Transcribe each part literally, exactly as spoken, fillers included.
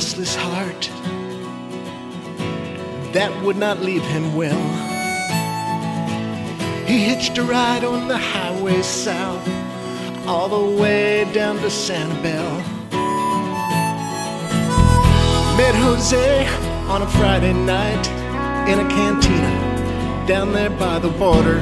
restless heart that would not leave him well. He hitched a ride on the highway south, all the way down to Sanibel. Met Jose on a Friday night in a cantina down there by the border.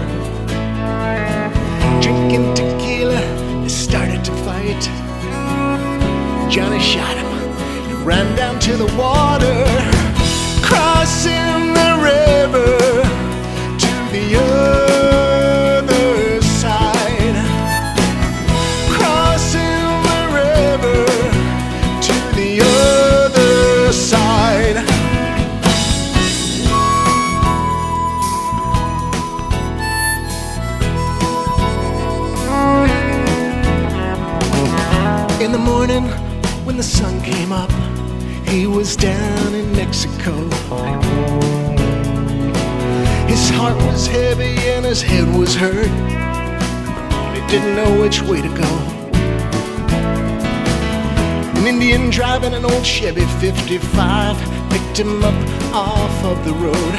Drinking tequila, they started to fight. Johnny shot him and ran down to the water, crossing the river to the other side. Crossing the river to the other side. In the morning, when the sun came up, he was down in Mexico. His heart was heavy and his head was hurt. He didn't know which way to go. An Indian driving an old Chevy fifty-five picked him up off of the road,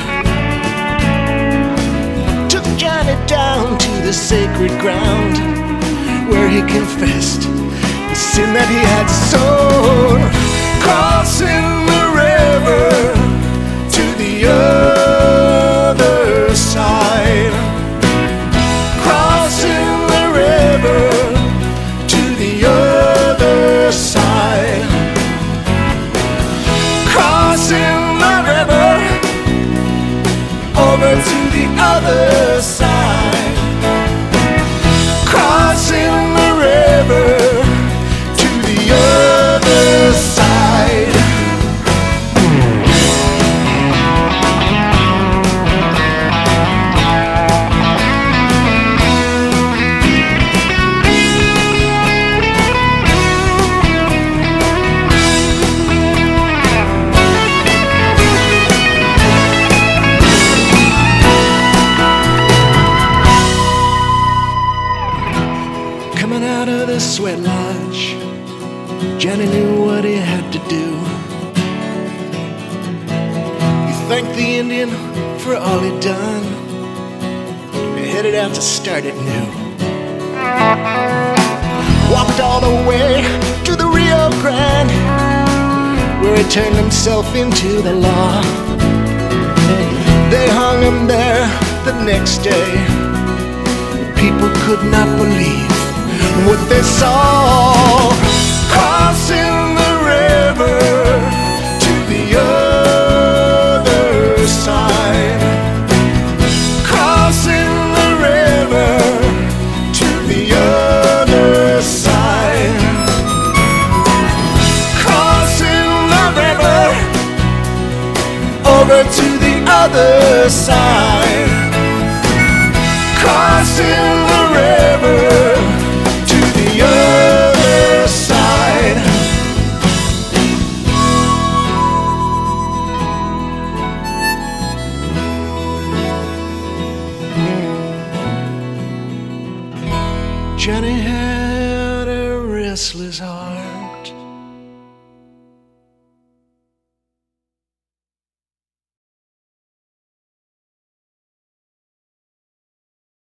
took Johnny down to the sacred ground where he confessed the sin that he had sown. Crossing the river to the other side. Crossing the river to the other side. Crossing the river over to the other side. Crossing the river to the other side. Coming out of the sweat lodge, Johnny knew what he had to do. He thanked the Indian for all he'd done. He headed out to start it new. Walked all the way to the Rio Grande, where he turned himself into the law. They hung him there the next day. People could not believe what they saw. Crossing the river to the other side. Crossing the river to the other side. Crossing the river over to the other side. Crossing